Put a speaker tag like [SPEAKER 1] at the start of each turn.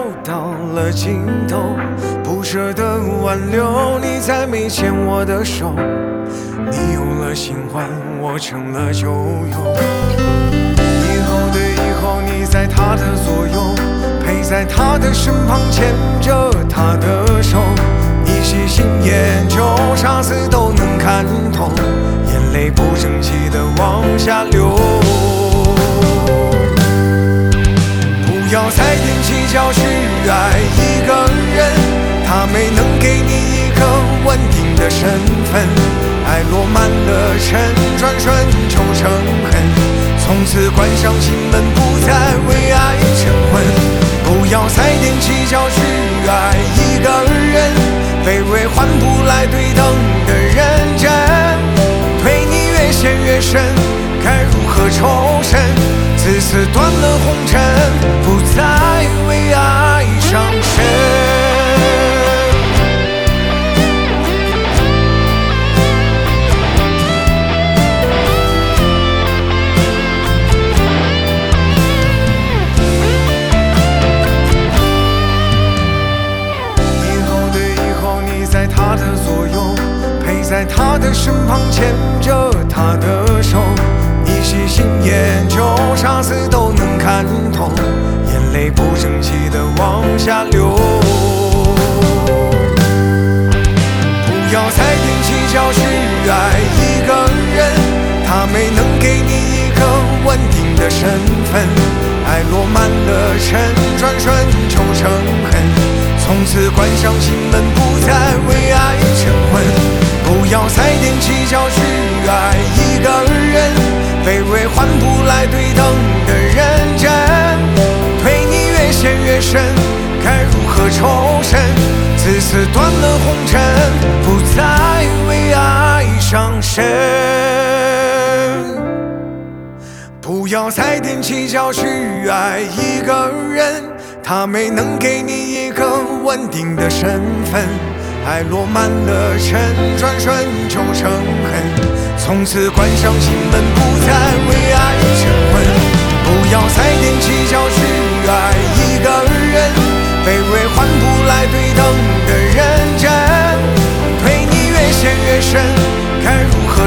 [SPEAKER 1] 到了尽头，不舍得挽留，你再没牵我的手。你有了新欢，我成了旧友。以后的以后，你在他的左右，陪在他的身旁，牵着他的手。你细心研究，啥事都能看透，眼泪不争气的往下流。不要再踮起脚去爱一个人，他没能给你一个稳定的身份，爱落满了尘，转瞬就成恨。从此关上心门，不再为爱成魂。不要再踮起脚去爱一个人，卑微换不来对等的认真。对你越陷越深，该如何抽身？自此断了红尘，不再为爱伤神。以后的以后，你在他的左右，陪在他的身旁，牵着他的手。你细心研究，啥事都能看透，眼泪不争气的往下流。不要再踮起脚去爱一个人，他没能给你一个稳定的身份，爱落满了尘，转瞬就成恨。从此关上心门，不再为爱成魂。不要再踮起脚去爱一个人，卑微换不来对等的认真。对你越陷越深，该如何抽身？自此断了红尘，不再为爱伤神。不要再踮起脚去爱一个人，他没能给你一个稳定的身份，爱落满了尘，转瞬就成恨。从此关上心门，不再为爱成魂。不要再踮起脚去爱一个人，卑微换不来对等的认真。对你越陷越深，该如何